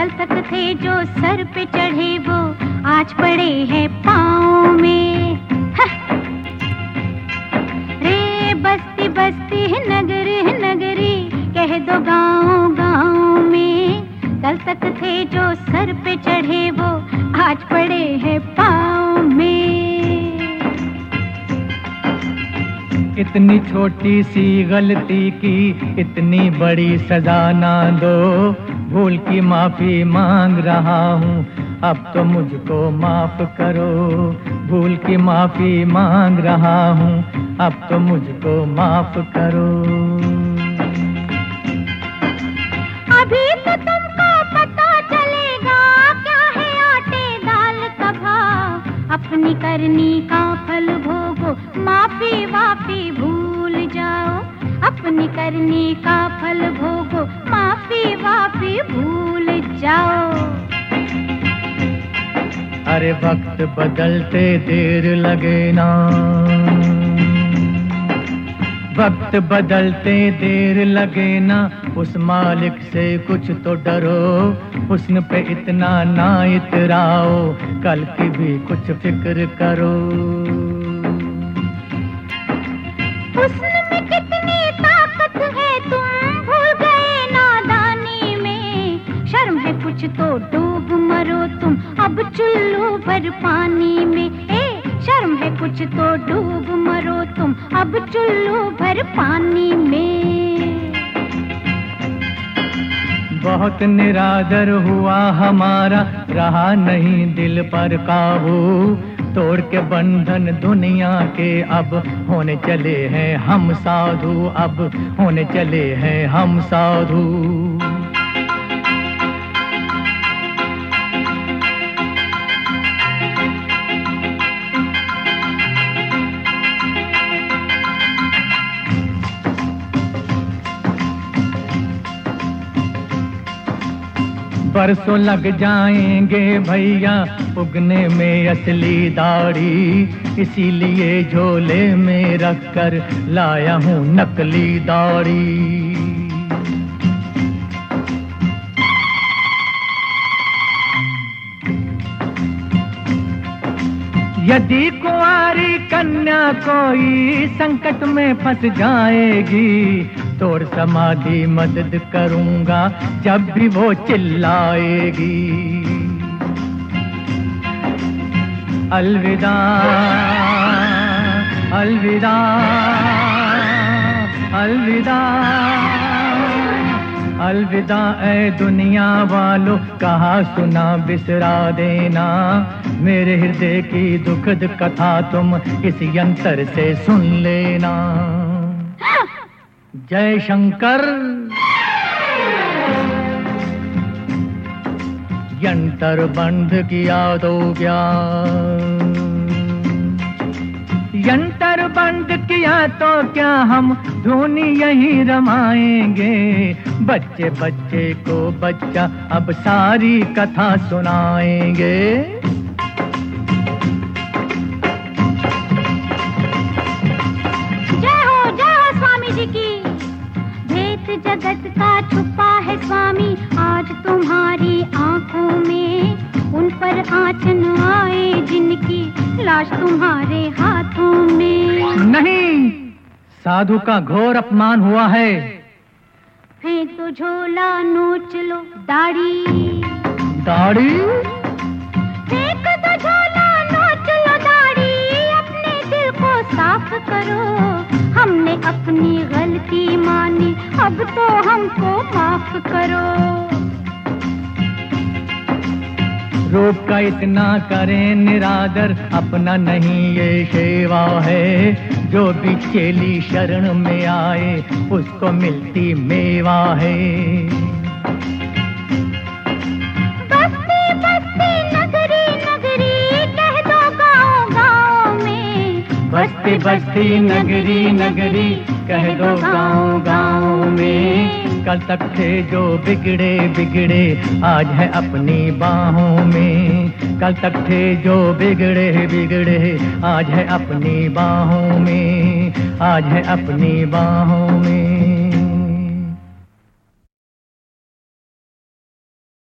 कल तक थे जो सर पे चढ़े वो आज पड़े हैं पाँव में। रे बस्ती बस्ती नगरी नगरी कह दो गाँव गाँव में, कल तक थे जो सर पे चढ़े वो आज पड़े हैं पाँव में। इतनी छोटी सी गलती की इतनी बड़ी सजा ना दो, भूल की माफी मांग रहा हूँ अब तो मुझको माफ करो। भूल की माफी मांग रहा हूँ अब तो मुझको माफ करो। अभी तो तुमको पता चलेगा क्या है आटे दाल का भाव, अपनी करनी का फल भोगो माफी वाफी भूल जाओ। अपनी करनी का फल भोगो माफी वाफी भूल जाओ। अरे वक्त बदलते देर लगे ना, वक्त बदलते देर लगे ना, उस मालिक से कुछ तो डरो। हुस्न पे इतना ना इतराओ, कल की भी कुछ फिक्र करो। हुस्न में कितनी ताकत है तुम भूल गए नादानी में, शर्म है कुछ तो डूब मरो तुम अब चुल्लू भर पानी में। शर्म है कुछ तो डूब मरो तुम अब चुल्लू भर पानी में। बहुत निरादर हुआ हमारा, रहा नहीं दिल पर काबू। तोड़ के बंधन दुनिया के अब होने चले हैं हम साधु, अब होने चले हैं हम साधु। बरसों लग जाएंगे भैया उगने में असली दाढ़ी, इसीलिए झोले में रखकर लाया हूँ नकली दाढ़ी। यदि कुंवारी कन्या कोई संकट में फंस जाएगी, तोड़ समाधि मदद करूंगा जब भी वो चिल्लाएगी। अलविदा अलविदा अलविदा अलविदा ऐ दुनिया वालों, कहा सुना बिसरा देना। मेरे हृदय की दुखद कथा तुम इस यंत्र से सुन लेना। जय शंकर। यंत्र बंद किया तो क्या, यंत्र बंद किया तो क्या, हम धुनी यहीं रमाएंगे। बच्चे बच्चे को बच्चा अब सारी कथा सुनाएंगे। जय हो स्वामी जी की। भेद जगत का छुपा है स्वामी आज तुम्हारी आंखों में, उन पर आँच न आए जिनकी लाश तुम्हारे हाथों में। नहीं, साधु का घोर अपमान हुआ है। फेंक तो झोला नोच लो दाढ़ी, दाढ़ी फेंक तो झोला नोच लो दाढ़ी, अपने दिल को साफ करो। हमने अपनी गलती मानी अब तो हमको माफ करो। रूप का इतना करें निरादर, अपना नहीं ये सेवा है। जो भी चेली शरण में आए उसको मिलती मेवा है। बस्ती बस्ती नगरी नगरी कह दो गाँव गाँव में, बस्ती बस्ती नगरी नगरी कह दो गाँव गाँव में। कल तक थे जो बिगड़े बिगड़े आज है अपनी बाहों में। कल तक थे जो बिगड़े बिगड़े आज है अपनी बाहों में, आज है अपनी बाहों में।